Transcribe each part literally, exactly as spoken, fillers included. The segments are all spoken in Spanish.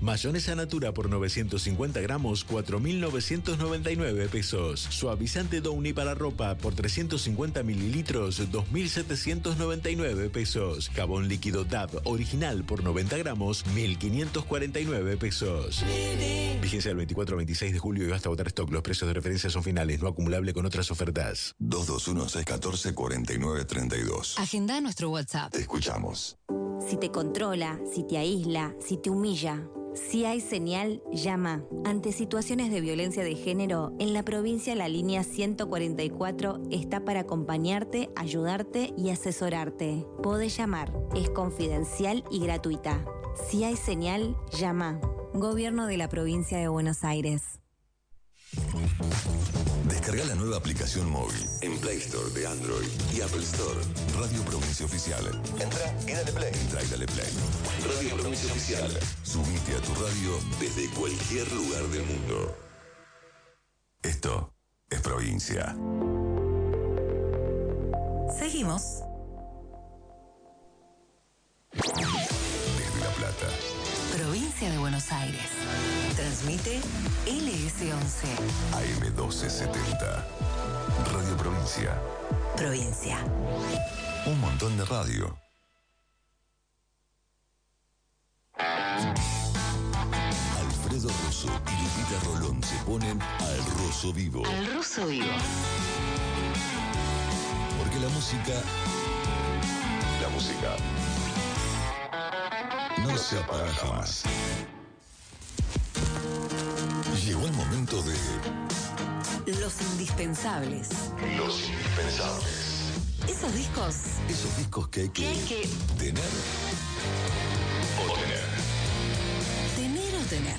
Mayonesa Natura por novecientos cincuenta gramos, cuatro mil novecientos noventa y nueve pesos. Suavizante Downy para ropa por trescientos cincuenta mililitros, dos mil setecientos noventa y nueve pesos. Jabón líquido D A B original por noventa gramos, mil quinientos cuarenta y nueve pesos. Vigencia del veinticuatro al veintiséis de julio y hasta agotar stock. Los precios de referencia son finales, no acumulable con otras ofertas. dos dos uno, seis uno cuatro, cuatro nueve tres dos. Agenda nuestro WhatsApp. Te escuchamos. Si te controla, si te aísla, si te humilla, si hay señal, llama. Ante situaciones de violencia de género, en la provincia la línea ciento cuarenta y cuatro está para acompañarte, ayudarte y asesorarte. Podés llamar, es confidencial y gratuita. Si hay señal, llama. Gobierno de la provincia de Buenos Aires. Descarga la nueva aplicación móvil en Play Store de Android y Apple Store. Radio Provincia Oficial. Entra y dale play. Entra y dale play. Radio Provincia Oficial. Subite a tu radio desde cualquier lugar del mundo. Esto es provincia. Seguimos. Desde La Plata. Provincia de Buenos Aires. Transmite L S once. A M doce setenta. Radio Provincia. Provincia. Un montón de radio. Alfredo Rosso y Lupita Rolón se ponen al Rosso vivo. Al Rosso vivo. Porque la música... La música... no se apaga jamás. Llegó el momento de... Los indispensables. Los indispensables. Esos discos. Esos discos que hay que... Que hay que... tener o tener. Tener o tener.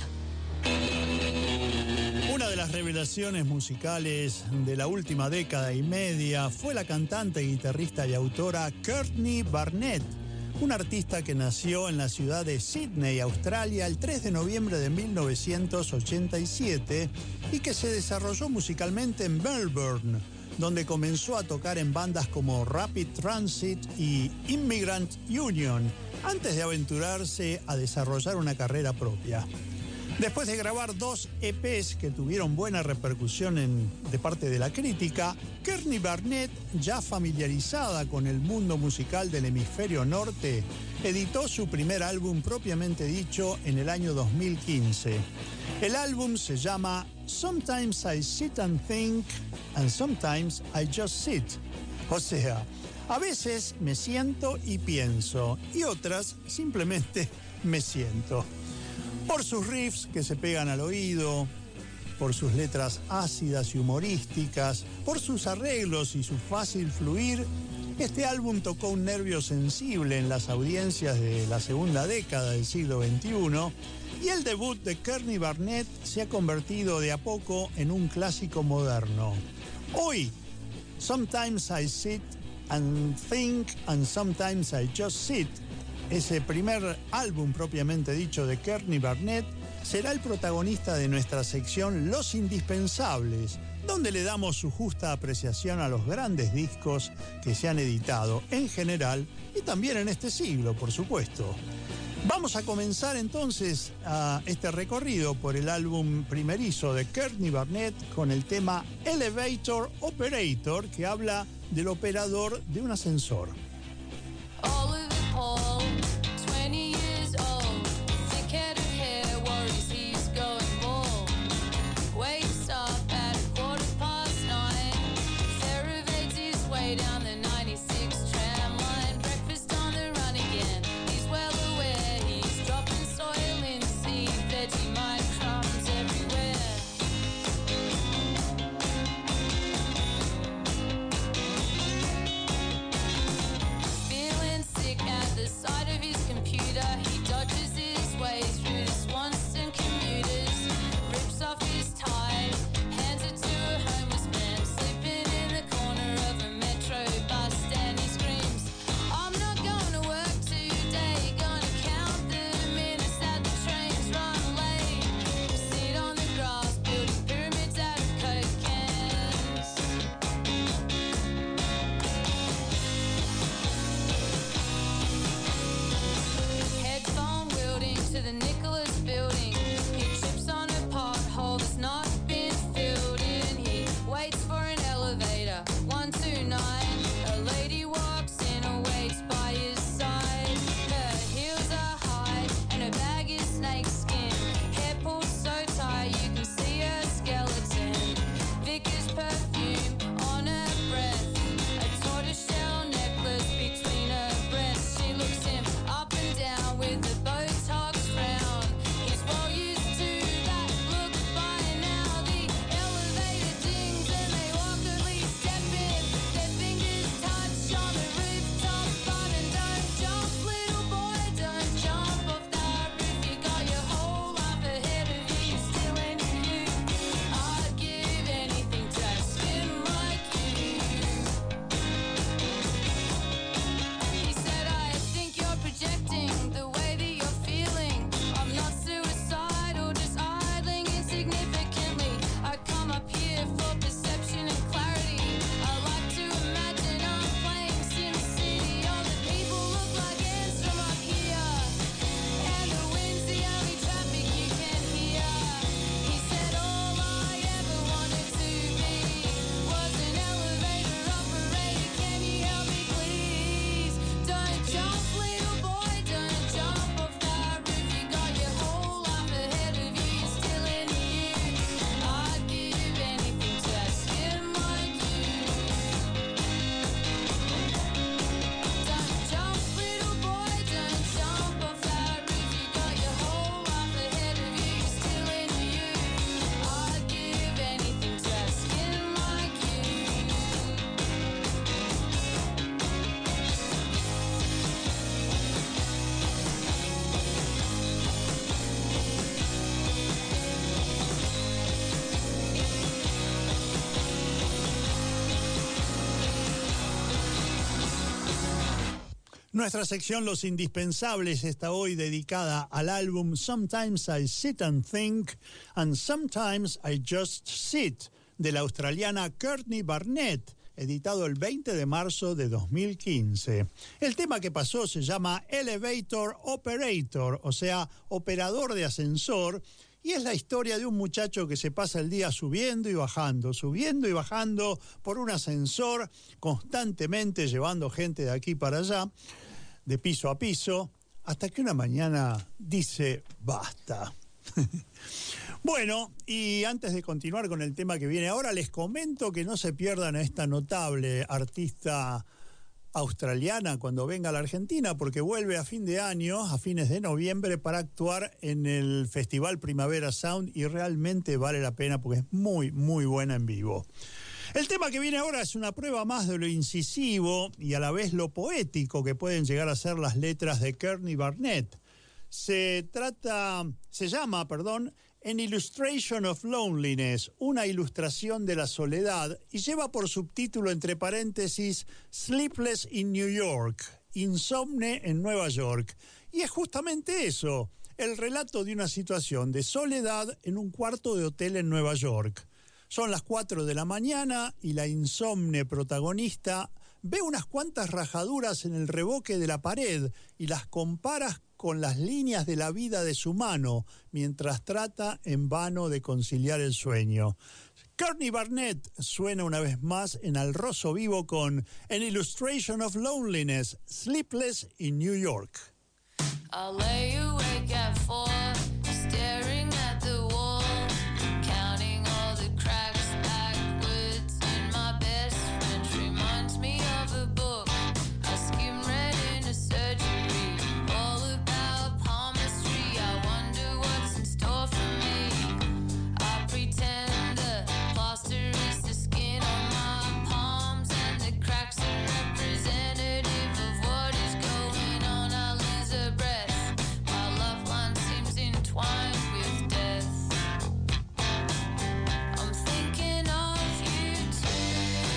Una de las revelaciones musicales de la última década y media fue la cantante, guitarrista y autora Courtney Barnett, una artista que nació en la ciudad de Sydney, Australia, el tres de noviembre de mil novecientos ochenta y siete y que se desarrolló musicalmente en Melbourne, donde comenzó a tocar en bandas como Rapid Transit y Immigrant Union, antes de aventurarse a desarrollar una carrera propia. Después de grabar dos E Pes que tuvieron buena repercusión en, de parte de la crítica, Courtney Barnett, ya familiarizada con el mundo musical del hemisferio norte, editó su primer álbum propiamente dicho en el año dos mil quince. El álbum se llama Sometimes I Sit and Think and Sometimes I Just Sit. O sea, a veces me siento y pienso, y otras simplemente me siento. Por sus riffs que se pegan al oído, por sus letras ácidas y humorísticas, por sus arreglos y su fácil fluir, este álbum tocó un nervio sensible en las audiencias de la segunda década del siglo veintiuno y el debut de Courtney Barnett se ha convertido de a poco en un clásico moderno. Hoy, Sometimes I Sit and Think and Sometimes I Just Sit, ese primer álbum propiamente dicho de Courtney Barnett, será el protagonista de nuestra sección Los Indispensables, donde le damos su justa apreciación a los grandes discos que se han editado en general y también en este siglo, por supuesto. Vamos a comenzar entonces a este recorrido por el álbum primerizo de Courtney Barnett con el tema Elevator Operator, que habla del operador de un ascensor. Paul, twenty years old, thick-headed hair, worries he's going bald. Wakes up at a quarter past nine, serrates his way down the ninety-six tram line. Breakfast on the run again, he's well aware he's dropping soil in the sea, Vegemite crumbs everywhere. Nuestra sección Los Indispensables está hoy dedicada al álbum Sometimes I Sit and Think and Sometimes I Just Sit, de la australiana Courtney Barnett, editado el veinte de marzo de dos mil quince. El tema que pasó se llama Elevator Operator, o sea, operador de ascensor, y es la historia de un muchacho que se pasa el día subiendo y bajando, subiendo y bajando por un ascensor, constantemente llevando gente de aquí para allá, de piso a piso, hasta que una mañana dice basta. Bueno, y antes de continuar con el tema que viene ahora, les comento que no se pierdan a esta notable artista australiana cuando venga a la Argentina, porque vuelve a fin de año, a fines de noviembre, para actuar en el Festival Primavera Sound, y realmente vale la pena porque es muy, muy buena en vivo. El tema que viene ahora es una prueba más de lo incisivo y a la vez lo poético que pueden llegar a ser las letras de Courtney Barnett. Se trata, se llama, perdón, An Illustration of Loneliness, una ilustración de la soledad, y lleva por subtítulo, entre paréntesis, Sleepless in New York, insomne en Nueva York. Y es justamente eso, el relato de una situación de soledad en un cuarto de hotel en Nueva York. Son las cuatro de la mañana y la insomne protagonista ve unas cuantas rajaduras en el revoque de la pared y las compara con las líneas de la vida de su mano, mientras trata en vano de conciliar el sueño. Courtney Barnett suena una vez más en Al Rosso Vivo con An Illustration of Loneliness, Sleepless in New York. I'll lay awake at four, staring at the wall, counting all the cracks backwards in my best friend. Reminds me of a book I skimmed read in a surgery, all about palmistry. I wonder what's in store for me. I pretend the plaster is the skin on my palms, and the cracks are representative of what is going on. I lose a breath. My lifeline seems entwined with death. I'm thinking of you too.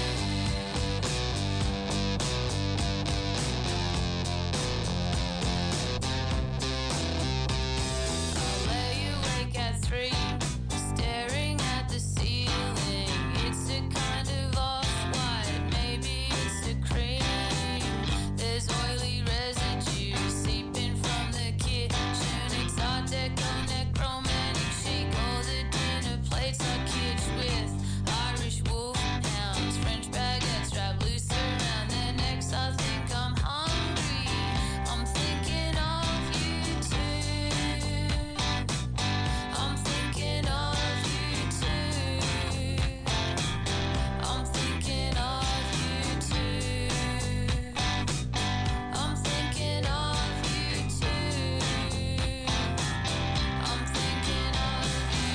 I'll lay awake at three, staring at the ceiling. It's a kind of off-white, maybe it's a cream. There's oily residue seeping from the kitchen. It's Art Deco, necromantic chic. All the dinner plates are kitsch with Irish wolfhounds, French baguettes wrapped loose around their necks. I think I'm hungry. I'm thinking of you too. I'm thinking of you too. I'm thinking of you too. I'm thinking of you too. I'm thinking of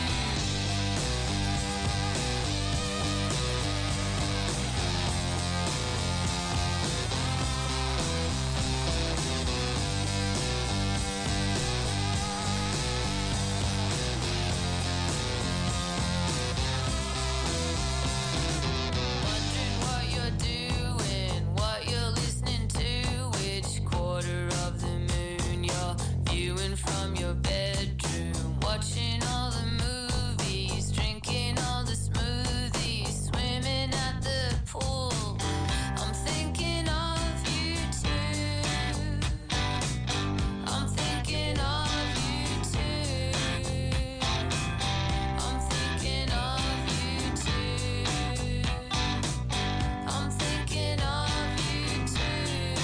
wondering what you're doing, what you're listening to, which quarter of the moon you're viewing from your bedroom, watching all the movies, drinking all the smoothies, swimming at the pool. I'm thinking of you too. I'm thinking of you too. I'm thinking of you too. I'm thinking of you too.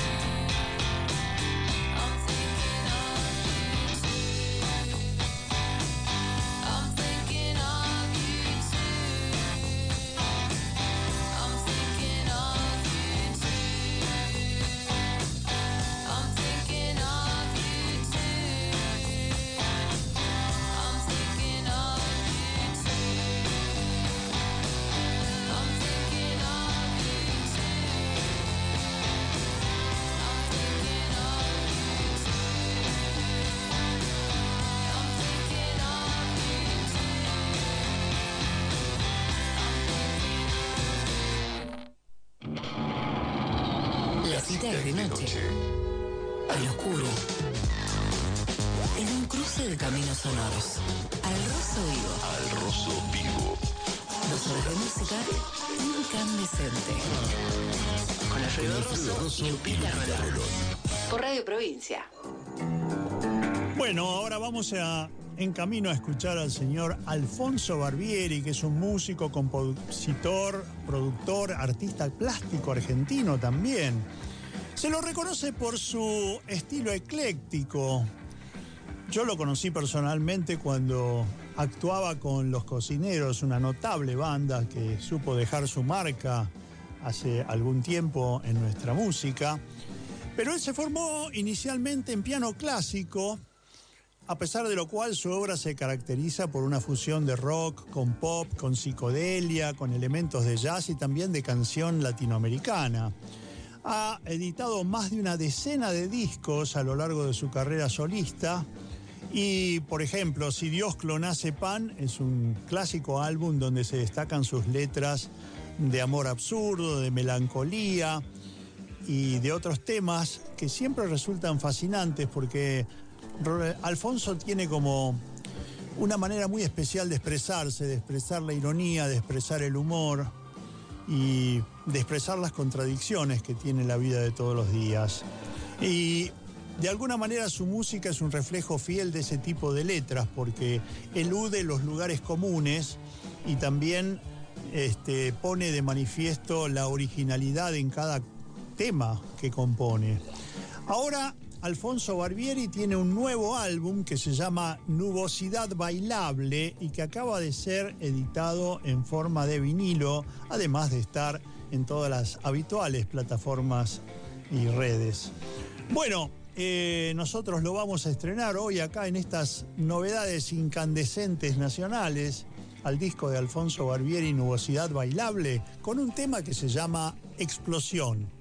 I'm thinking of you too. I'm thinking of you too. I'm thinking of you too. I'm thinking of you too. I'm thinking of you too. I'm thinking of you La cita es de noche. al oscuro, en un cruce de caminos sonoros, al roso vivo. Al roso vivo. Dos horas de música incandescente. Con Alfredo Rosso y Lupita Rolón. Por Radio Provincia. Bueno, ahora vamos a, en camino a escuchar al señor Alfonso Barbieri, que es un músico, compositor, productor, artista plástico argentino también. Se lo reconoce por su estilo ecléctico. Yo lo conocí personalmente cuando actuaba con Los Cocineros, una notable banda que supo dejar su marca hace algún tiempo en nuestra música. Pero él se formó inicialmente en piano clásico, a pesar de lo cual su obra se caracteriza por una fusión de rock con pop, con psicodelia, con elementos de jazz y también de canción latinoamericana. Ha editado más de una decena de discos a lo largo de su carrera solista y, por ejemplo, Si Dios clonase pan es un clásico álbum donde se destacan sus letras de amor absurdo, de melancolía y de otros temas que siempre resultan fascinantes porque Alfonso tiene como una manera muy especial de expresarse, de expresar la ironía, de expresar el humor y de expresar las contradicciones que tiene la vida de todos los días. Y de alguna manera su música es un reflejo fiel de ese tipo de letras porque elude los lugares comunes y también este, pone de manifiesto la originalidad en cada tema que compone. Ahora Alfonso Barbieri tiene un nuevo álbum que se llama Nubosidad Bailable y que acaba de ser editado en forma de vinilo, además de estar en todas las habituales plataformas y redes. Bueno, eh, nosotros lo vamos a estrenar hoy acá en estas novedades incandescentes nacionales al disco de Alfonso Barbieri, Nubosidad Bailable, con un tema que se llama Explosión.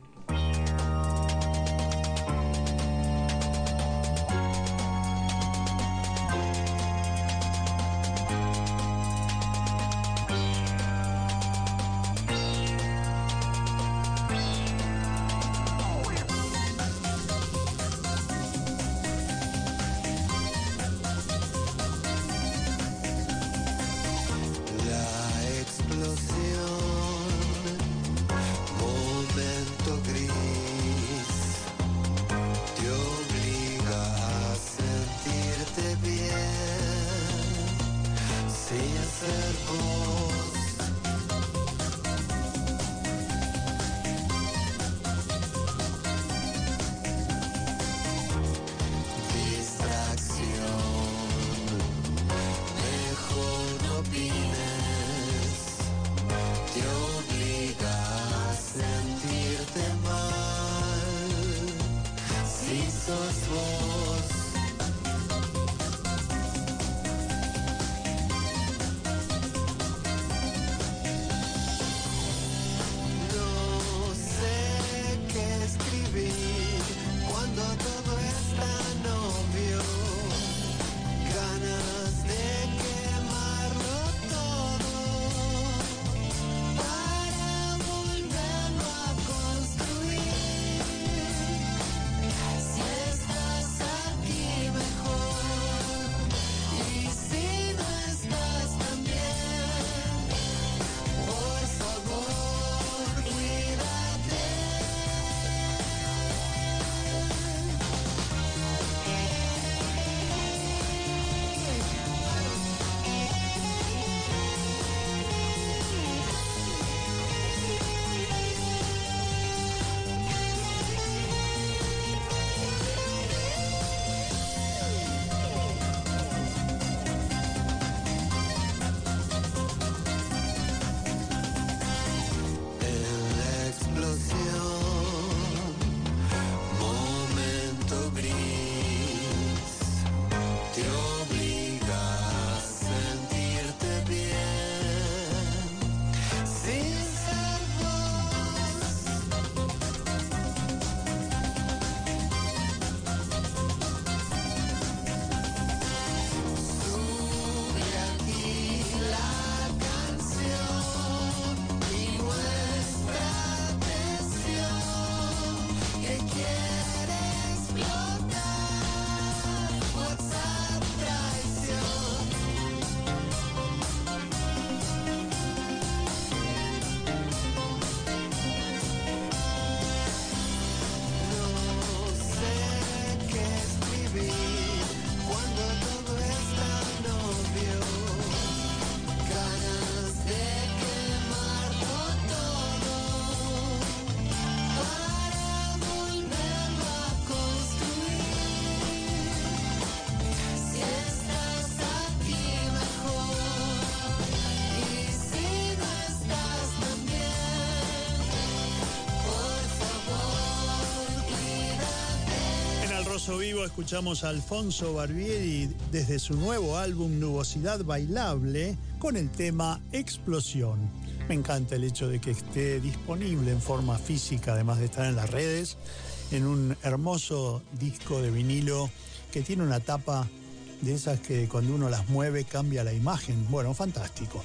Rosso Vivo escuchamos a Alfonso Barbieri desde su nuevo álbum Nubosidad Bailable con el tema Explosión. Me encanta el hecho de que esté disponible en forma física, además de estar en las redes, en un hermoso disco de vinilo que tiene una tapa de esas que cuando uno las mueve cambia la imagen. Bueno, fantástico.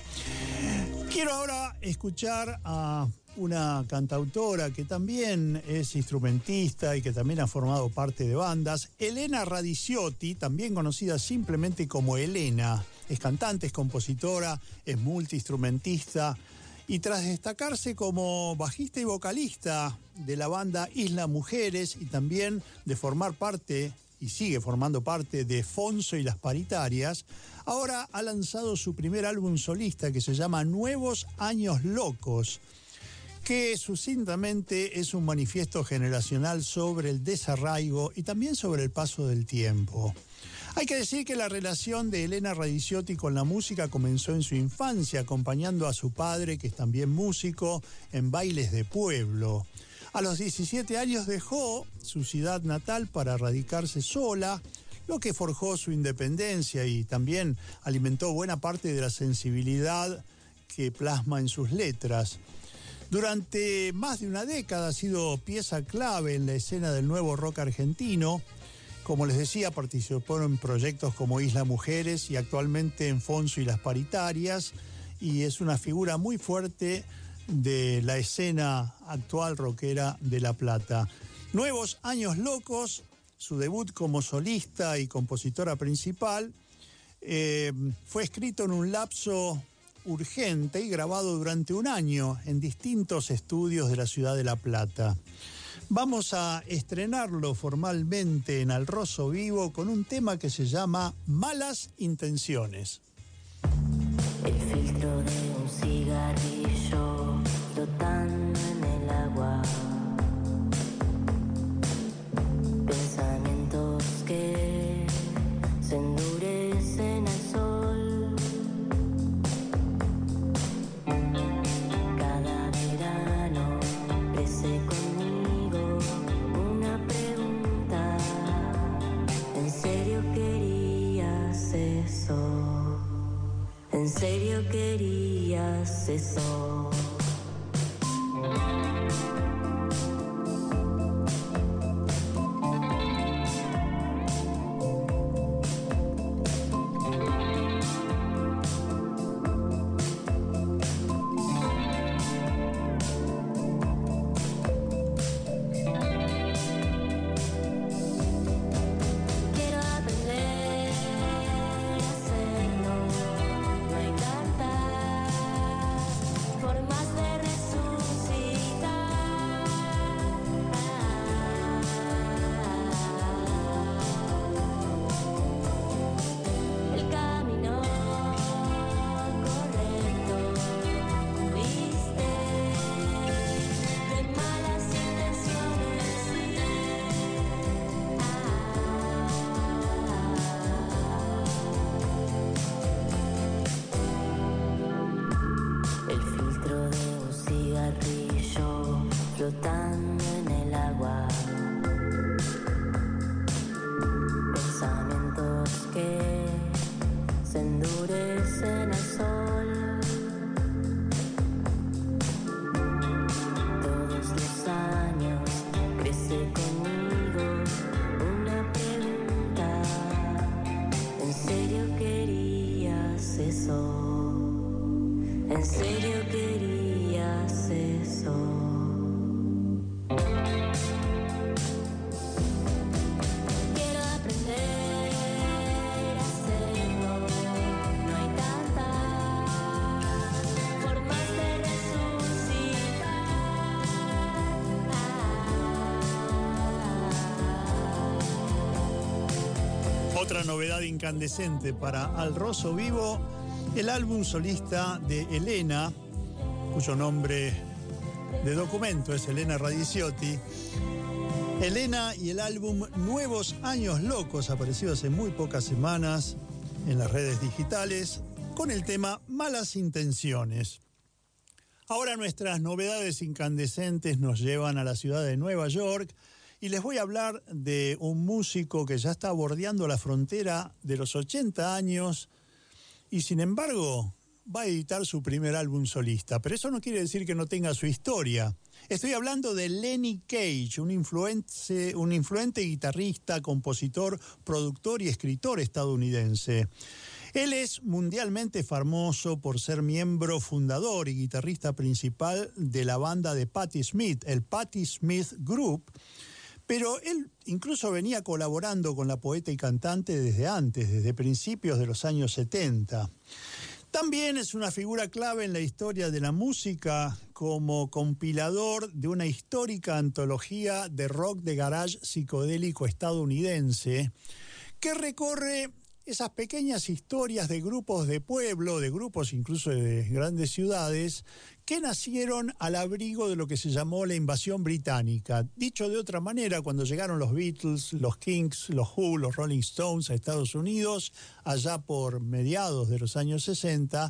Quiero ahora escuchar a una cantautora que también es instrumentista y que también ha formado parte de bandas, Elena Radiciotti, también conocida simplemente como Elena. Es cantante, es compositora, es multiinstrumentista y tras destacarse como bajista y vocalista de la banda Isla Mujeres y también de formar parte y sigue formando parte de Fonso y las Paritarias, ahora ha lanzado su primer álbum solista que se llama Nuevos Años Locos, que sucintamente es un manifiesto generacional sobre el desarraigo y también sobre el paso del tiempo. Hay que decir que la relación de Elena Radiciotti con la música comenzó en su infancia, acompañando a su padre, que es también músico, en bailes de pueblo. A los diecisiete años dejó su ciudad natal para radicarse sola, lo que forjó su independencia y también alimentó buena parte de la sensibilidad que plasma en sus letras. Durante más de una década ha sido pieza clave en la escena del nuevo rock argentino. Como les decía, participó en proyectos como Isla Mujeres y actualmente en Fonso y las Paritarias, y es una figura muy fuerte de la escena actual rockera de La Plata. Nuevos Años Locos, su debut como solista y compositora principal, eh, fue escrito en un lapso urgente y grabado durante un año en distintos estudios de la ciudad de La Plata. Vamos a estrenarlo formalmente en Al Rosso Vivo con un tema que se llama Malas Intenciones. El filtro de un cigarrillo flotando en el agua. Pensamientos que se endurecen al sol. Cada verano crece conmigo una pregunta. ¿En serio querías eso? ¿En serio querías eso? Flotando en el agua, pensamientos que se endurecen al sol. Todos los años crece conmigo una pregunta. ¿En serio querías eso? ¿En serio querías eso? Otra novedad incandescente para Al Rosso Vivo, el álbum solista de Elena, cuyo nombre de documento es Elena Radiciotti. Elena y el álbum Nuevos Años Locos, aparecido hace muy pocas semanas en las redes digitales, con el tema Malas Intenciones. Ahora nuestras novedades incandescentes nos llevan a la ciudad de Nueva York y les voy a hablar de un músico que ya está bordeando la frontera de los ochenta años y sin embargo va a editar su primer álbum solista, pero eso no quiere decir que no tenga su historia. Estoy hablando de Lenny Cage, un influente, un influente guitarrista, compositor, productor y escritor estadounidense. Él es mundialmente famoso por ser miembro fundador y guitarrista principal de la banda de Patti Smith, el Patti Smith Group, pero él incluso venía colaborando con la poeta y cantante desde antes, desde principios de los años setenta. También es una figura clave en la historia de la música como compilador de una histórica antología de rock de garage psicodélico estadounidense que recorre esas pequeñas historias de grupos de pueblo, de grupos incluso de grandes ciudades, que nacieron al abrigo de lo que se llamó la invasión británica. Dicho de otra manera, cuando llegaron los Beatles, los Kings, los Who, los Rolling Stones a Estados Unidos, allá por mediados de los años sesenta,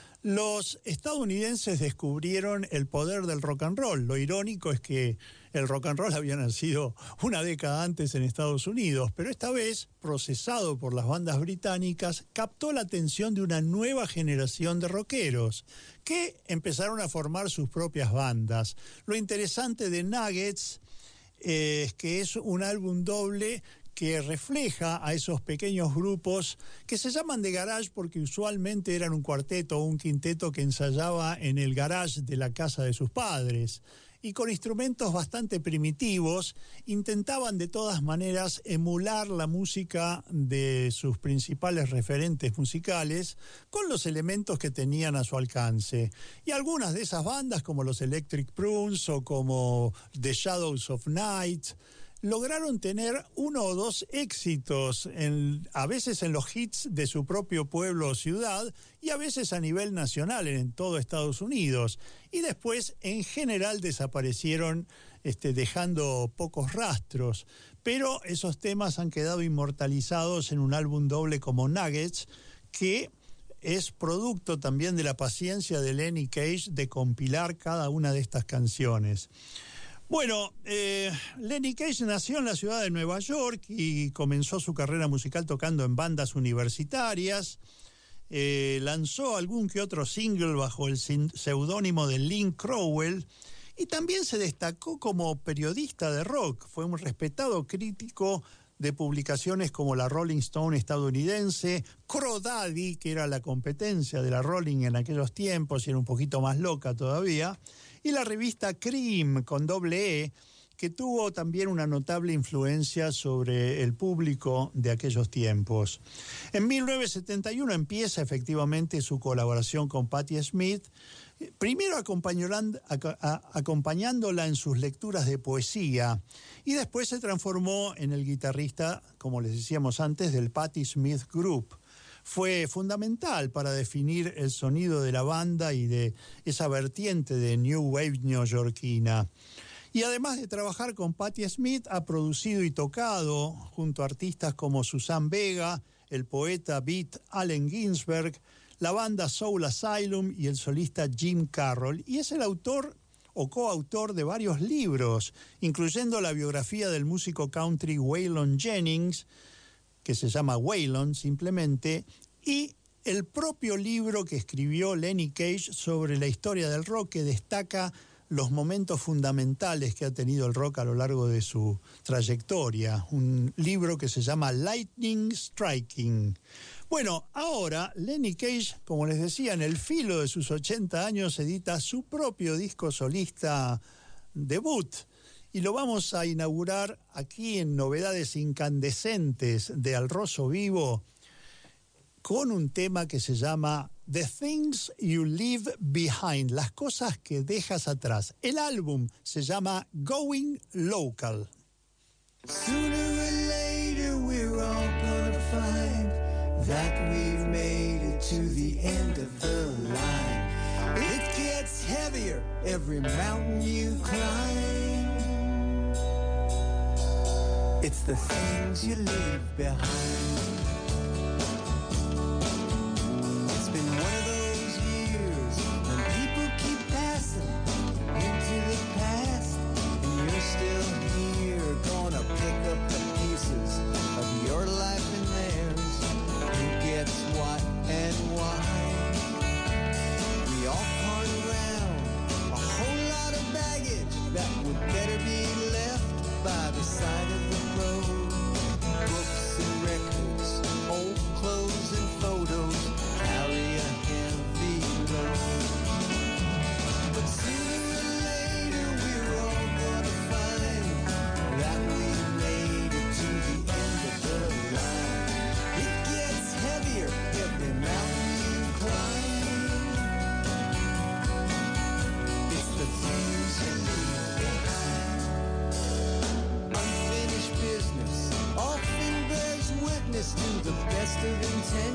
los estadounidenses descubrieron el poder del rock and roll. Lo irónico es que el rock and roll había nacido una década antes en Estados Unidos, pero esta vez, procesado por las bandas británicas, captó la atención de una nueva generación de rockeros que empezaron a formar sus propias bandas. Lo interesante de Nuggets eh, es que es un álbum doble que refleja a esos pequeños grupos que se llaman de garage porque usualmente eran un cuarteto o un quinteto que ensayaba en el garage de la casa de sus padres. Y con instrumentos bastante primitivos, intentaban de todas maneras emular la música de sus principales referentes musicales con los elementos que tenían a su alcance. Y algunas de esas bandas, como los Electric Prunes o como The Shadows of Night, lograron tener uno o dos éxitos, en, a veces en los hits de su propio pueblo o ciudad y a veces a nivel nacional en todo Estados Unidos. Y después, en general, desaparecieron este, dejando pocos rastros. Pero esos temas han quedado inmortalizados en un álbum doble como Nuggets, que es producto también de la paciencia de Lenny Cage de compilar cada una de estas canciones. Bueno, eh, Lenny Cage nació en la ciudad de Nueva York y comenzó su carrera musical tocando en bandas universitarias. Eh, lanzó algún que otro single bajo el seudónimo de Lynn Crowell y también se destacó como periodista de rock. Fue un respetado crítico de publicaciones como la Rolling Stone estadounidense, Crow Daddy, que era la competencia de la Rolling en aquellos tiempos y era un poquito más loca todavía, y la revista Cream, con doble E, que tuvo también una notable influencia sobre el público de aquellos tiempos. En mil novecientos setenta y uno empieza efectivamente su colaboración con Patti Smith, primero acompañándola en sus lecturas de poesía, y después se transformó en el guitarrista, como les decíamos antes, del Patti Smith Group. Fue fundamental para definir el sonido de la banda y de esa vertiente de New Wave neoyorquina. Y además de trabajar con Patti Smith, ha producido y tocado junto a artistas como Suzanne Vega, el poeta Beat Allen Ginsberg, la banda Soul Asylum y el solista Jim Carroll. Y es el autor o coautor de varios libros, incluyendo la biografía del músico country Waylon Jennings, que se llama Waylon simplemente, y el propio libro que escribió Lenny Cage sobre la historia del rock, que destaca los momentos fundamentales que ha tenido el rock a lo largo de su trayectoria. Un libro que se llama Lightning Striking. Bueno, ahora Lenny Cage, como les decía, en el filo de sus ochenta años, edita su propio disco solista debut. Y lo vamos a inaugurar aquí en Novedades Incandescentes de Al Rosso Vivo con un tema que se llama The Things You Leave Behind, las cosas que dejas atrás. El álbum se llama Going Local. Sooner or later we're all gonna find that we've made it to the end of the line. It gets heavier every mountain you climb. It's the things you leave behind. It's been one of those years when people keep passing into the past, and you're still here, gonna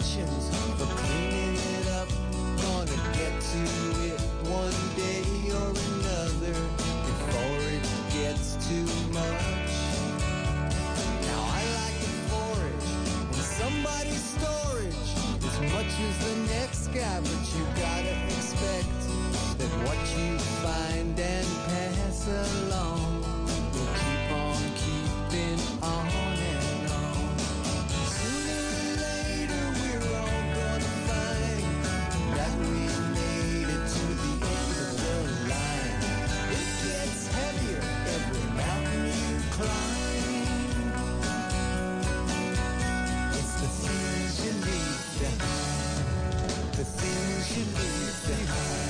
intentions for cleaning it up. Gonna get to it one day or another before it gets too much. Now I like to forage in somebody's storage as much as the next guy, but you gotta expect that what you find and pass along will keep on keeping on and on. Sooner or later we're all gonna find that we made it to the end of the line. It gets heavier every mountain you climb. It's the things you leave behind, the things you leave behind.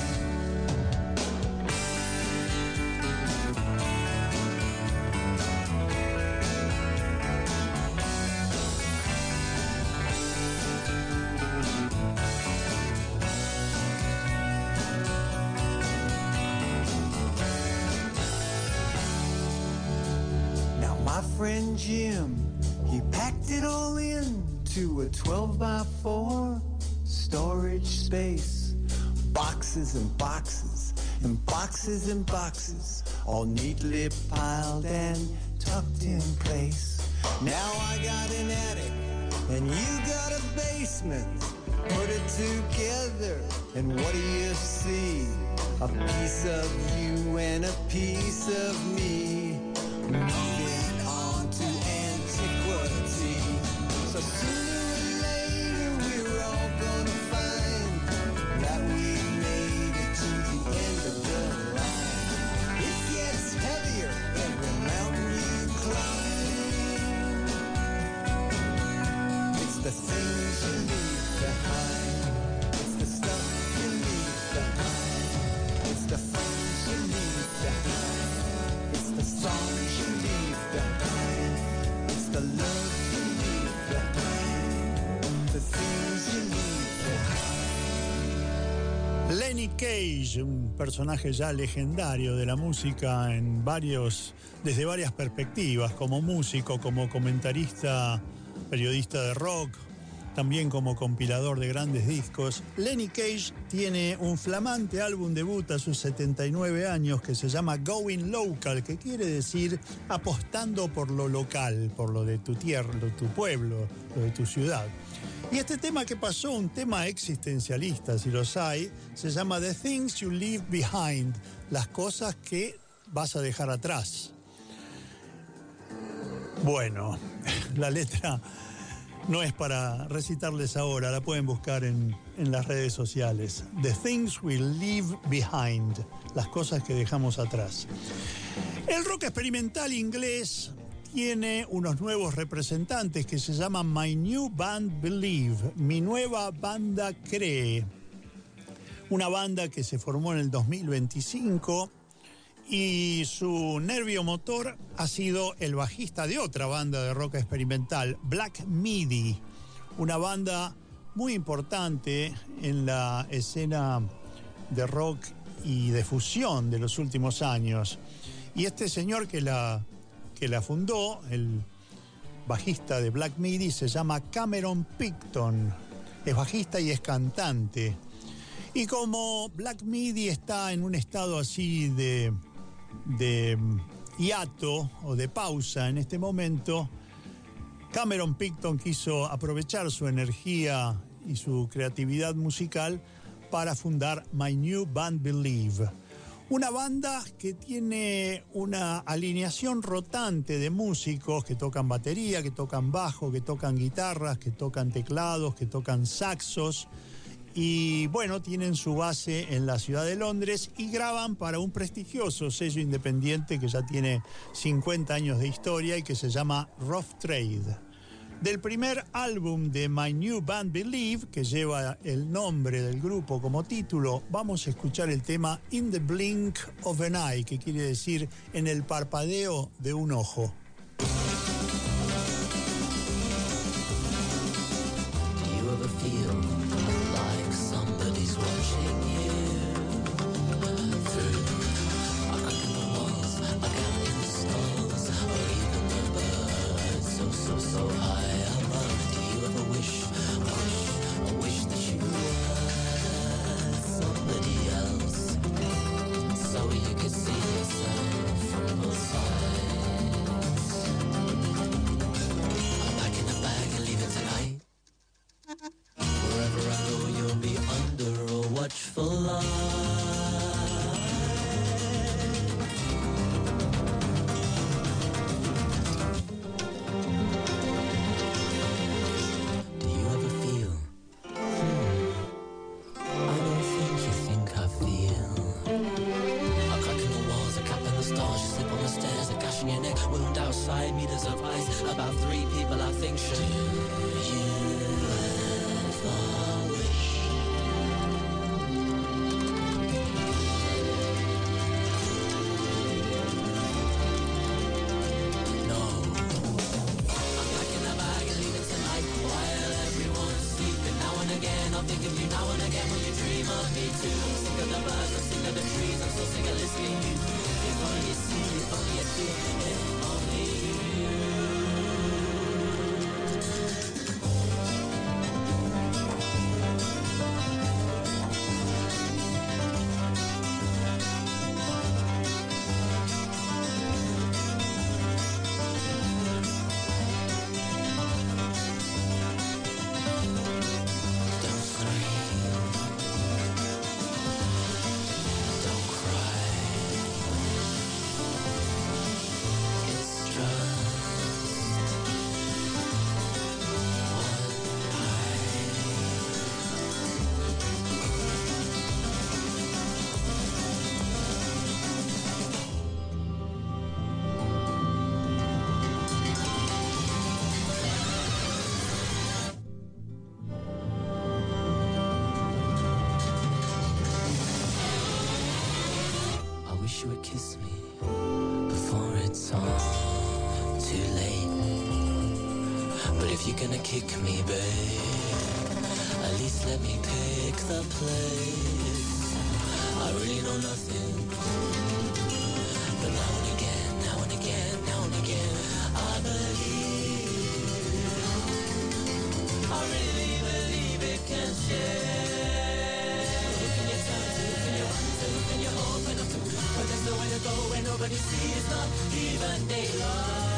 My friend Jim, he packed it all into a twelve by four storage space. Boxes and boxes and boxes and boxes, all neatly piled and tucked in place. Now I got an attic and you got a basement. Put it together and what do you see? A piece of you and a piece of me. Moving on to antiquity. So sooner or later we're all gonna find that we made it to the end of the line. It gets heavier every mountain you climb. It's the things you leave behind. It's the stuff you leave behind. It's the friends you leave behind. It's the songs you leave behind. It's the love you leave behind. The things you leave behind. Lenny Cage, un personaje ya legendario de la música en varios, desde varias perspectivas, como músico, como comentarista, periodista de rock, también como compilador de grandes discos. Lenny Cage tiene un flamante álbum debut a sus setenta y nueve años que se llama Going Local, que quiere decir apostando por lo local, por lo de tu tierra, lo de tu pueblo, lo de tu ciudad. Y este tema que pasó, un tema existencialista, si los hay, se llama The Things You Leave Behind, las cosas que vas a dejar atrás. Bueno, la letra no es para recitarles ahora, la pueden buscar en, en las redes sociales. The Things We Leave Behind, las cosas que dejamos atrás. El rock experimental inglés tiene unos nuevos representantes que se llaman My New Band Believe, mi nueva banda cree. Una banda que se formó en el dos mil veinticinco y su nervio motor ha sido el bajista de otra banda de rock experimental, Black Midi, una banda muy importante en la escena de rock y de fusión de los últimos años. Y este señor que la, que la fundó, el bajista de Black Midi, se llama Cameron Picton, es bajista y es cantante. Y como Black Midi está en un estado así de... de hiato o de pausa en este momento, Cameron Picton quiso aprovechar su energía y su creatividad musical para fundar My New Band Believe, una banda que tiene una alineación rotante de músicos que tocan batería, que tocan bajo, que tocan guitarras, que tocan teclados, que tocan saxos. Y bueno, tienen su base en la ciudad de Londres y graban para un prestigioso sello independiente que ya tiene cincuenta años de historia y que se llama Rough Trade. Del primer álbum de My New Band Believe, que lleva el nombre del grupo como título, vamos a escuchar el tema In the Blink of an Eye, que quiere decir en el parpadeo de un ojo. So high above, do you ever wish, wish distinction. Do you ever wish? No. I'm packing a bag and leaving tonight while everyone's sleeping. Now and again I'll think of you. Now and again will you dream of me too? I'm sick of the birds, I'm sick of the trees, I'm so sick of listening to you. If only you see, if only you feel, if only you. You would kiss me before it's all too late. But if you're gonna kick me, babe, at least let me pick the place. I really know nothing, but now and again, now and again, now and again, I believe, I really believe it can share. Who can you turn to? Who can you run to? Who can you open up to? But there's nowhere to go where nobody sees, not even daylight.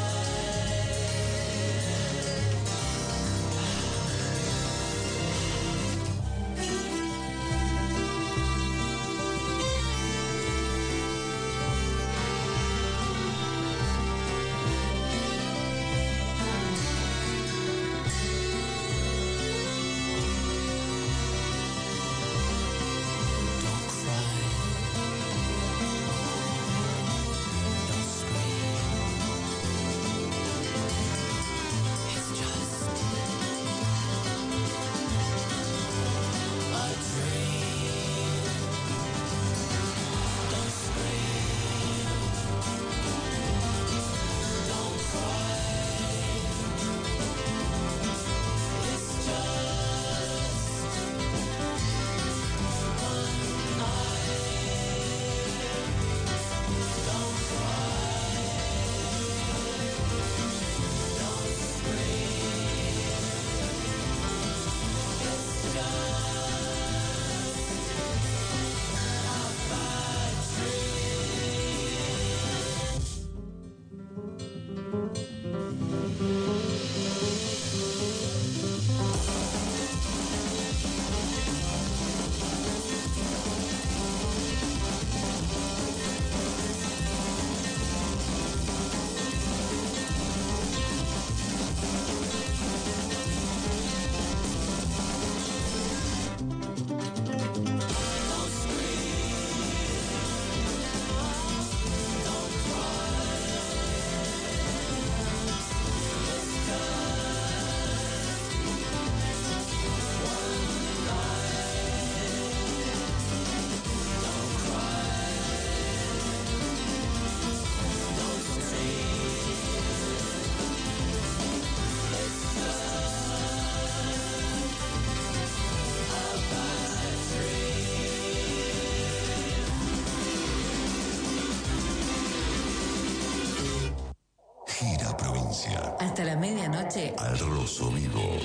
Hasta la medianoche. Al Rosso Vivo.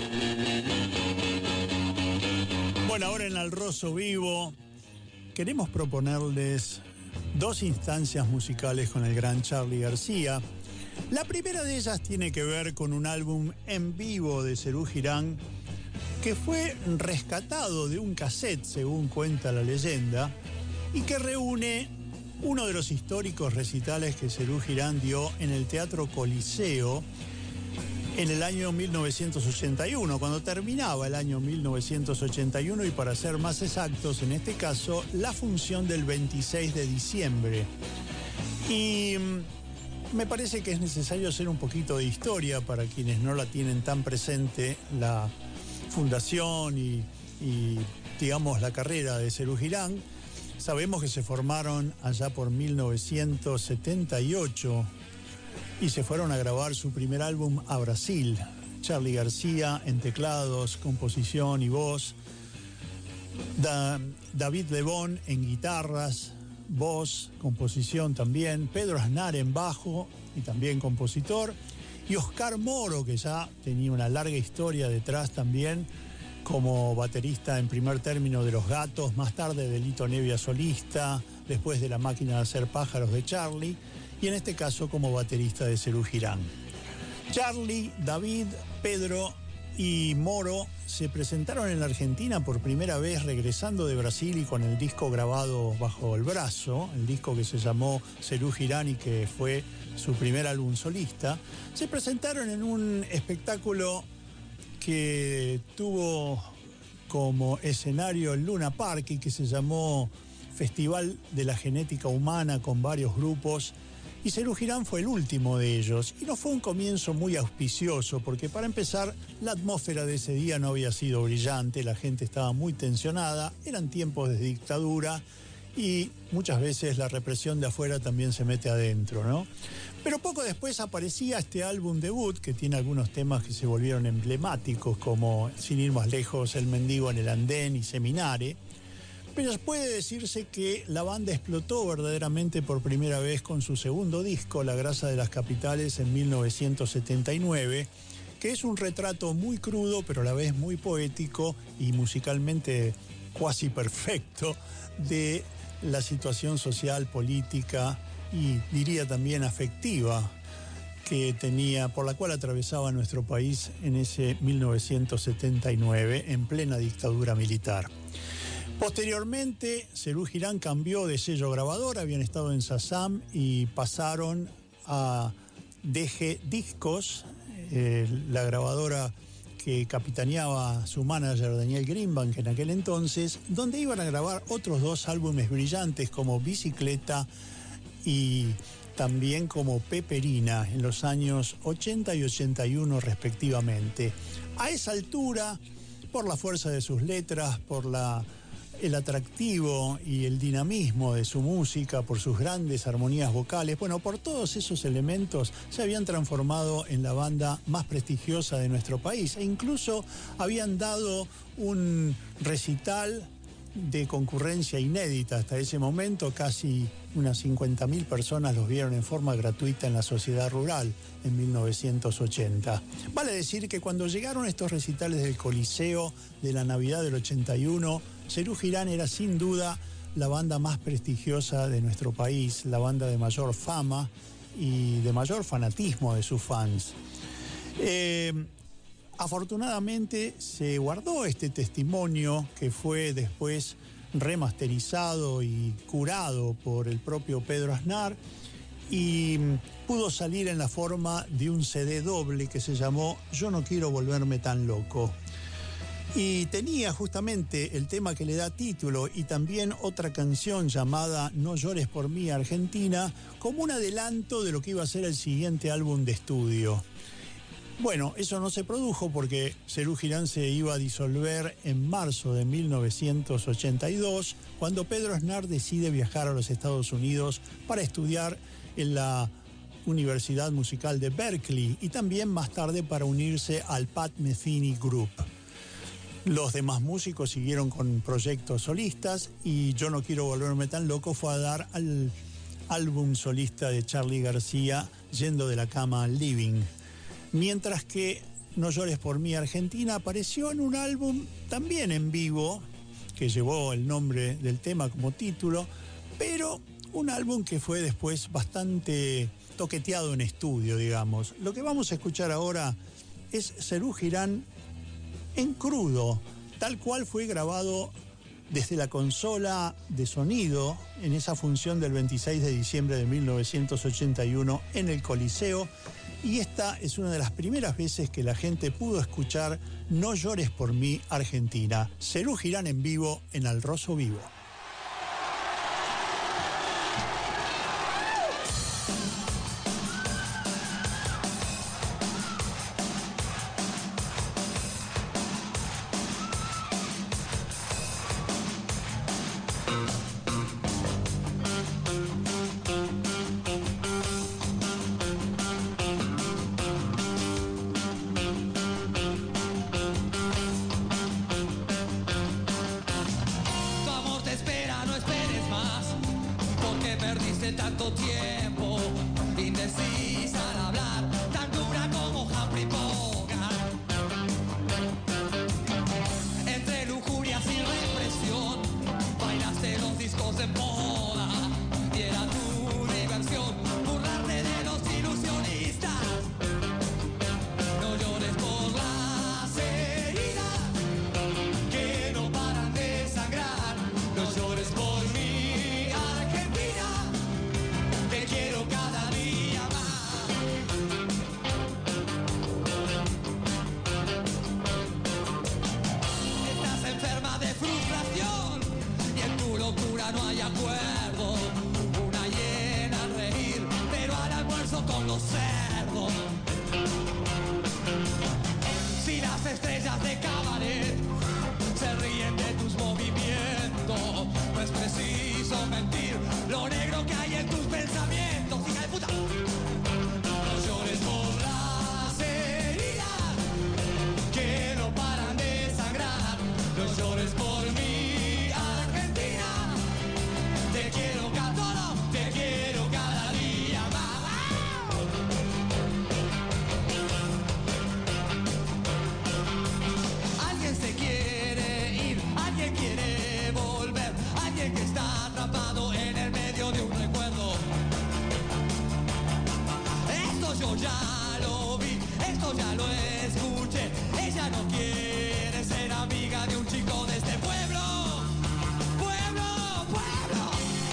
Bueno, ahora en Al Rosso Vivo queremos proponerles dos instancias musicales con el gran Charly García. La primera de ellas tiene que ver con un álbum en vivo de Serú Girán que fue rescatado de un cassette, según cuenta la leyenda, y que reúne uno de los históricos recitales que Serú Girán dio en el Teatro Coliseo en el año mil novecientos ochenta y uno, cuando terminaba el año mil novecientos ochenta y uno, y para ser más exactos, en este caso, la función del veintiséis de diciembre. Y me parece que es necesario hacer un poquito de historia para quienes no la tienen tan presente, la fundación y, y digamos, la carrera de Serú Girán. Sabemos que se formaron allá por mil novecientos setenta y ocho y se fueron a grabar su primer álbum a Brasil. Charly García en teclados, composición y voz. Da, David Lebón en guitarras, voz, composición también. Pedro Aznar en bajo y también compositor. Y Oscar Moro, que ya tenía una larga historia detrás también, como baterista en primer término de Los Gatos, más tarde de Lito Nevia solista, después de La Máquina de Hacer Pájaros de Charly, y en este caso como baterista de Serú Girán. Charly, David, Pedro y Moro se presentaron en la Argentina por primera vez regresando de Brasil y con el disco grabado bajo el brazo, el disco que se llamó Serú Girán y que fue su primer álbum solista. Se presentaron en un espectáculo que tuvo como escenario el Luna Park y que se llamó Festival de la Genética Humana, con varios grupos, y Serú Girán fue el último de ellos. Y no fue un comienzo muy auspicioso, porque para empezar la atmósfera de ese día no había sido brillante, la gente estaba muy tensionada, eran tiempos de dictadura y muchas veces la represión de afuera también se mete adentro, ¿no? Pero poco después aparecía este álbum debut que tiene algunos temas que se volvieron emblemáticos, como, sin ir más lejos, El Mendigo en el Andén y Seminare. Pero puede decirse que la banda explotó verdaderamente por primera vez con su segundo disco, La Grasa de las Capitales, en mil novecientos setenta y nueve, que es un retrato muy crudo, pero a la vez muy poético y musicalmente cuasi perfecto de la situación social, política y diría también afectiva que tenía, por la cual atravesaba nuestro país en ese mil novecientos setenta y nueve, en plena dictadura militar. Posteriormente, Serú Girán cambió de sello grabador, habían estado en Sazam y pasaron a D G Discos, eh, la grabadora que capitaneaba su manager Daniel Greenbank en aquel entonces, donde iban a grabar otros dos álbumes brillantes como Bicicleta y también como Peperina en los años ochenta y ochenta y uno respectivamente. A esa altura, por la fuerza de sus letras, por la, el atractivo y el dinamismo de su música, por sus grandes armonías vocales, bueno, por todos esos elementos se habían transformado en la banda más prestigiosa de nuestro país e incluso habían dado un recital de concurrencia inédita hasta ese momento. Casi unas cincuenta mil personas los vieron en forma gratuita en la Sociedad Rural en mil novecientos ochenta. Vale decir que cuando llegaron estos recitales del Coliseo de la Navidad del ochenta y uno, Serú Girán era sin duda la banda más prestigiosa de nuestro país, la banda de mayor fama y de mayor fanatismo de sus fans. Eh, Afortunadamente se guardó este testimonio que fue después remasterizado y curado por el propio Pedro Aznar y pudo salir en la forma de un C D doble que se llamó Yo no quiero volverme tan loco. Y tenía justamente el tema que le da título y también otra canción llamada No llores por mí, Argentina, como un adelanto de lo que iba a ser el siguiente álbum de estudio. Bueno, eso no se produjo porque Serú Girán se iba a disolver en marzo de mil novecientos ochenta y dos, cuando Pedro Aznar decide viajar a los Estados Unidos para estudiar en la Universidad Musical de Berkeley y también más tarde para unirse al Pat Metheny Group. Los demás músicos siguieron con proyectos solistas y Yo no quiero volverme tan loco fue a dar al álbum solista de Charly García, Yendo de la cama al living. Mientras que No llores por mí, Argentina apareció en un álbum también en vivo, que llevó el nombre del tema como título, pero un álbum que fue después bastante toqueteado en estudio, digamos. Lo que vamos a escuchar ahora es Serú Girán en crudo, tal cual fue grabado desde la consola de sonido en esa función del veintiséis de diciembre de mil novecientos ochenta y uno en el Coliseo. Y esta es una de las primeras veces que la gente pudo escuchar No llores por mí, Argentina. Serú Girán en vivo en Al Rosso Vivo. perdiste tanto tiempo, indecisa al hablar, tan dura como Humphrey Bogart. Entre lujurias y represión, bailaste los discos de moda, y era tu diversión burlarte de los ilusionistas. No llores por las heridas que no paran de sangrar, no llores por mi Argentina, te quiero cada día más. Estás enferma de frustración y en tu locura no hay acuerdo. Una hiena al reír, pero al almuerzo con los cerdos. Si las estrellas de cabaret se ríen de tus movimientos, no es preciso mentir lo negro que hay en tus pensamientos, hija de puta. No llores por las heridas que no paran de sangrar, no llores por mi Argentina, te quiero cada todo, te quiero cada día más. Alguien se quiere ir, alguien quiere volver, alguien que está atrapado en el medio de un recuerdo. Esto yo ya lo vi, esto ya lo escuché. Ella no quiere ser amiga de un chico de este pueblo. Pueblo, pueblo.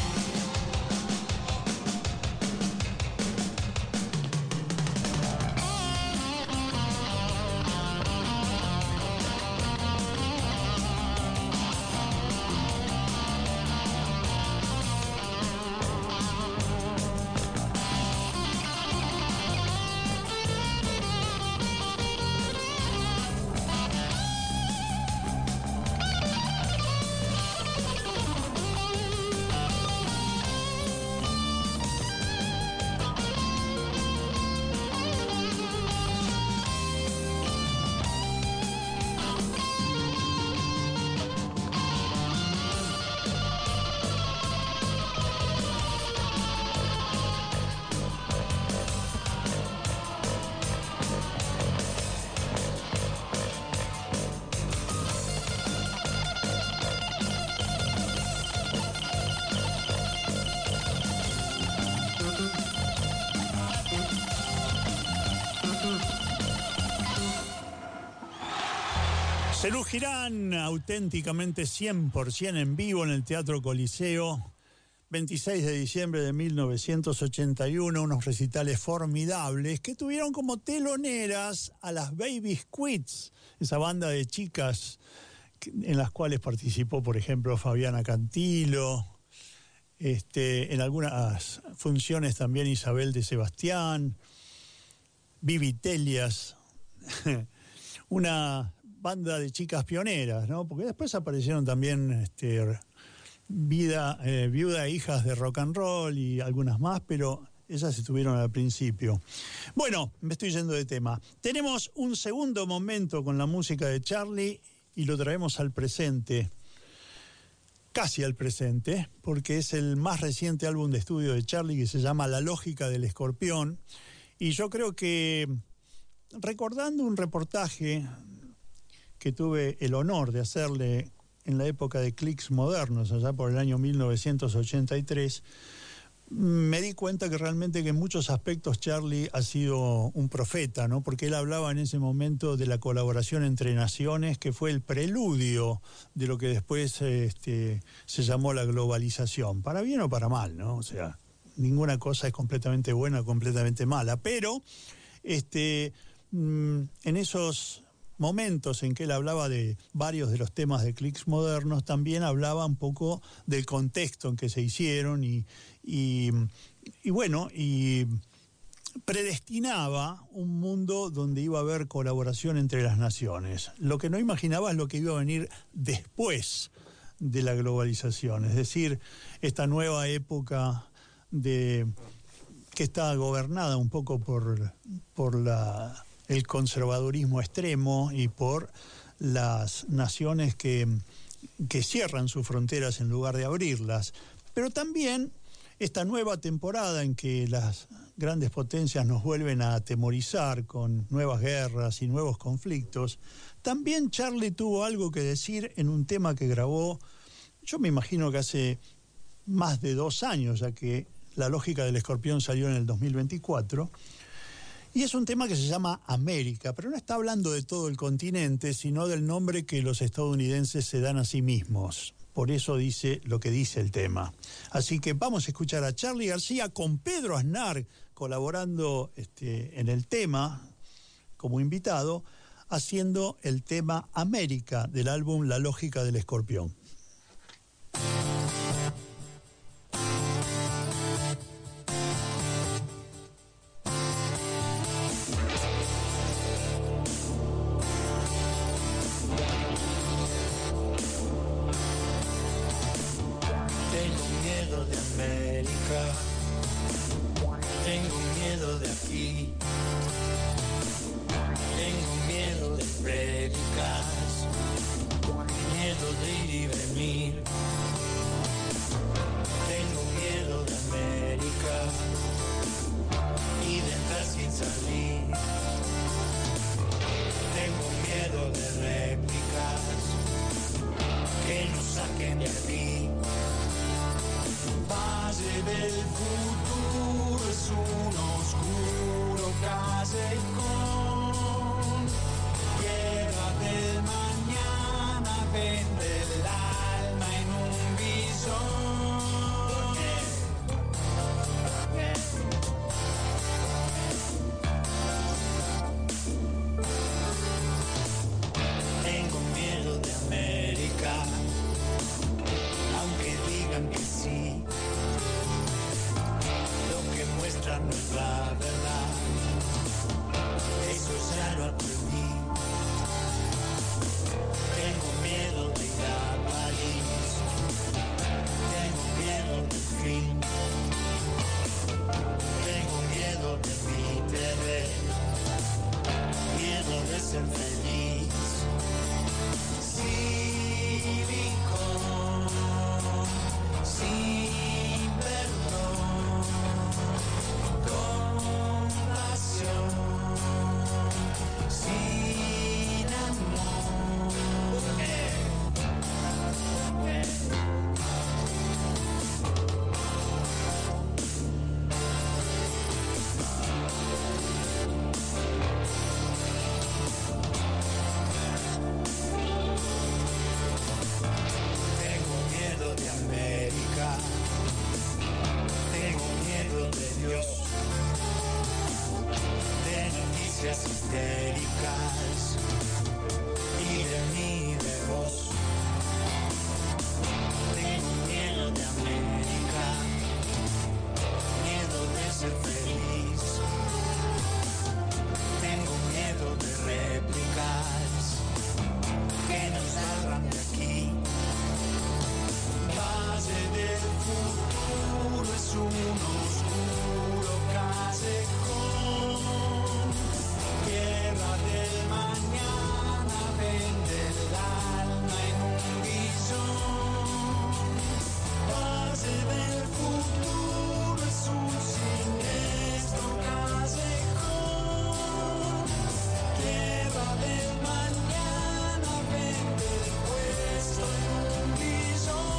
Serú Girán, auténticamente cien por ciento en vivo en el Teatro Coliseo, veintiséis de diciembre de mil novecientos ochenta y uno, unos recitales formidables que tuvieron como teloneras a las Baby Squids, esa banda de chicas en las cuales participó, por ejemplo, Fabiana Cantilo, este, en algunas funciones también Isabel de Sebastián, Vivi Telias, una banda de chicas pioneras, ¿no? Porque después aparecieron también este, vida, eh, Viuda e Hijas de Rock and Roll y algunas más, pero esas estuvieron al principio. Bueno, me estoy yendo de tema. Tenemos un segundo momento con la música de Charlie y lo traemos al presente, casi al presente, porque es el más reciente álbum de estudio de Charlie que se llama La Lógica del Escorpión. Y yo creo que, recordando un reportaje que tuve el honor de hacerle en la época de Clics Modernos, allá por el año mil novecientos ochenta y tres, me di cuenta que realmente que en muchos aspectos Charlie ha sido un profeta, ¿no? Porque él hablaba en ese momento de la colaboración entre naciones, que fue el preludio de lo que después este, se llamó la globalización, para bien o para mal, ¿no? O sea, ninguna cosa es completamente buena o completamente mala, pero este, en esos momentos en que él hablaba de varios de los temas de Clics Modernos, también hablaba un poco del contexto en que se hicieron y, y, y bueno, y predestinaba un mundo donde iba a haber colaboración entre las naciones. Lo que no imaginaba es lo que iba a venir después de la globalización, es decir, esta nueva época de que está gobernada un poco por, por la... el conservadurismo extremo y por las naciones que, que cierran sus fronteras en lugar de abrirlas. Pero también esta nueva temporada en que las grandes potencias nos vuelven a atemorizar con nuevas guerras y nuevos conflictos, también Charlie tuvo algo que decir en un tema que grabó, yo me imagino que hace más de dos años, ya que La lógica del escorpión salió en el dos mil veinticuatro, y es un tema que se llama América, pero no está hablando de todo el continente, sino del nombre que los estadounidenses se dan a sí mismos. Por eso dice lo que dice el tema. Así que vamos a escuchar a Charly García con Pedro Aznar colaborando este, en el tema como invitado, haciendo el tema América del álbum La lógica del escorpión. Tengo miedo de aquí, tengo miedo de prédicas, miedo de ir y venir, tengo miedo de América y de estar sin salir, tengo miedo de réplicas que nos saquen de aquí. Valle del futuro es un oscuro callejón. Guerra del mañana vende el alma en un billón. ¿Por qué? ¿Por qué? Tengo miedo de América, aunque digan que sí. Muestra no es la verdad, eso ya lo aprendí. Tengo miedo de ir a París, tengo miedo del fin, tengo miedo de mi T V, miedo de ser feliz. Silicón, sin perdón, compasión, sin amor. ¿Por qué? ¿Por qué? Tengo miedo de América, tengo miedo de Dios, de noticias histéricas y de mí, de vos. Tengo miedo de América, miedo de ser feliz. Tengo miedo de réplicas que nos agarran de aquí. Valle del futuro es un oscuro callejón. Guerra del mañana vende el alma en un billón. Valle del futuro es un siniestro callejón. Guerra del mañana vende el puesto en un billón.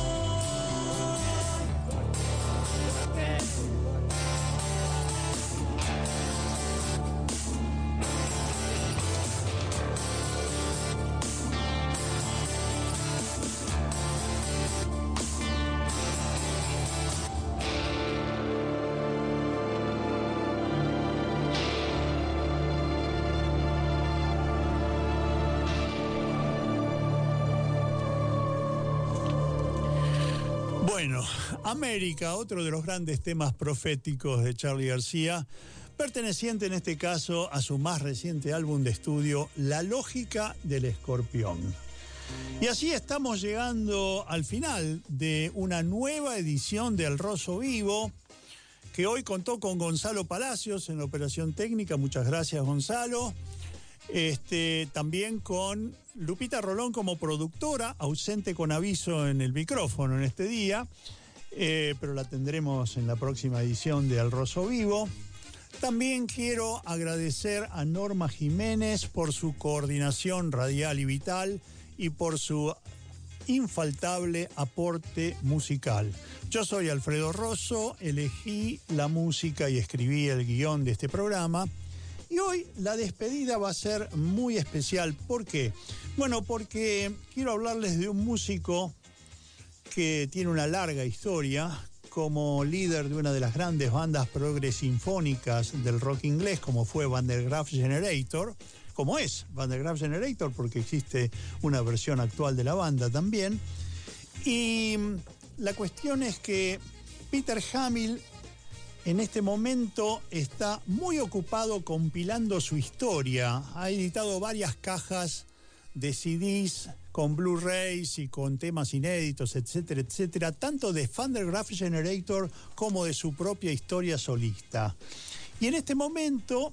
Bueno, América, otro de los grandes temas proféticos de Charly García, perteneciente en este caso a su más reciente álbum de estudio, La lógica del escorpión. Y así estamos llegando al final de una nueva edición de El Rosso Vivo, que hoy contó con Gonzalo Palacios en la operación técnica. Muchas gracias, Gonzalo. Este, también con Lupita Rolón como productora, ausente con aviso en el micrófono en este día. eh, pero la tendremos en la próxima edición de Al Rosso Vivo. También quiero agradecer a Norma Jiménez por su coordinación radial y vital y por su infaltable aporte musical. Yo soy Alfredo Rosso, elegí la música y escribí el guión de este programa. Y hoy la despedida va a ser muy especial. ¿Por qué? Bueno, porque quiero hablarles de un músico que tiene una larga historia como líder de una de las grandes bandas progre sinfónicas del rock inglés, como fue Van der Graaf Generator, como es Van der Graaf Generator, porque existe una versión actual de la banda también. Y la cuestión es que Peter Hamill en este momento está muy ocupado compilando su historia. Ha editado varias cajas de C Ds con Blu-rays y con temas inéditos, etcétera, etcétera, tanto de Van der Graaf Generator como de su propia historia solista. Y en este momento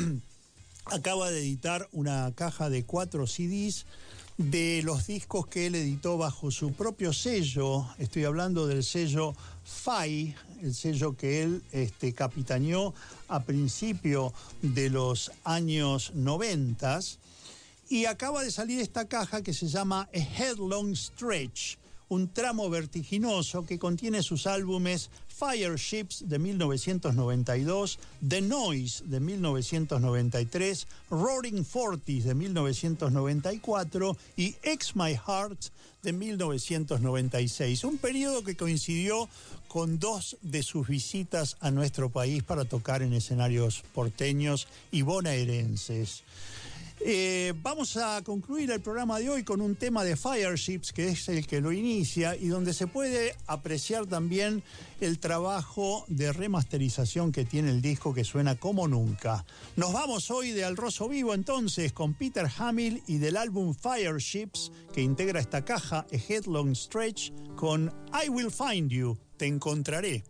acaba de editar una caja de cuatro C Ds de los discos que él editó bajo su propio sello. Estoy hablando del sello F A I, el sello que él este, capitaneó a principio de los años noventas. Y acaba de salir esta caja que se llama A Headlong Stretch, un tramo vertiginoso que contiene sus álbumes Fireships de mil novecientos noventa y dos, The Noise de mil novecientos noventa y tres, Roaring Forties de mil novecientos noventa y cuatro y X My Heart de mil novecientos noventa y seis. Un periodo que coincidió con dos de sus visitas a nuestro país para tocar en escenarios porteños y bonaerenses. Eh, vamos a concluir el programa de hoy con un tema de Fireships, que es el que lo inicia y donde se puede apreciar también el trabajo de remasterización que tiene el disco, que suena como nunca. Nos vamos hoy de Al Rosso Vivo entonces con Peter Hamill y del álbum Fireships, que integra esta caja, A Headlong Stretch, con I Will Find You, Te Encontraré.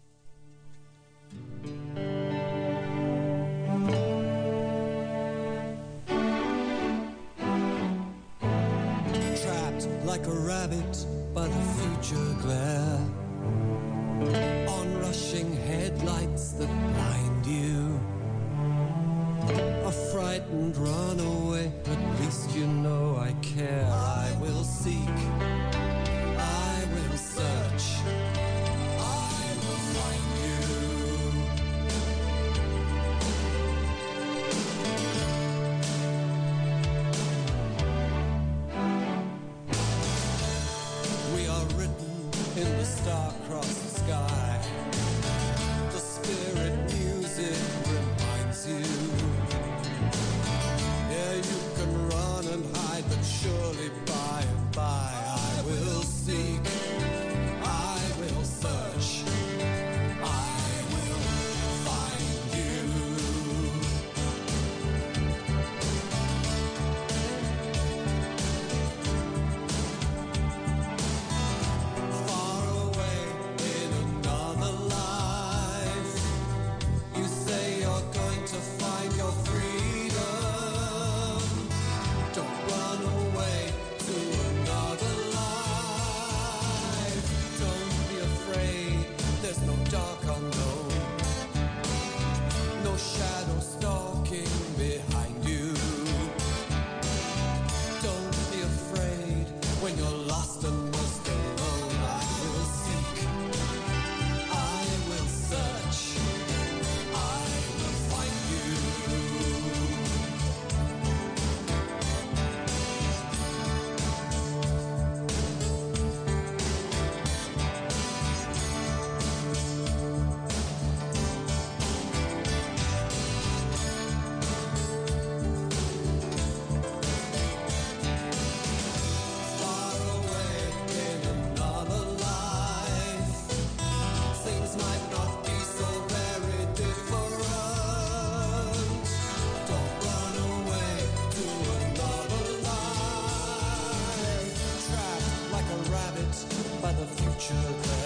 Like a rabbit by the future glare, on rushing headlights that blind you, a frightened runaway, at least you know I care. I will seek, I will search, I will find you. We are written in the star-crossed sky. The spirit music reminds you. Yeah, you can run and hide, but surely by and by I will seek, I will search, I will find you. Far away in another life, you say you're going to find your freedom. Don't run away to another life. Don't be afraid, there's no dark unknown, no shadow stalking behind you. Don't be afraid when you're lost and most alone. I will seek, I will search, I will find you. Far away in another life, things might not be so very different. Don't run away to another life, trapped like a rabbit by the future.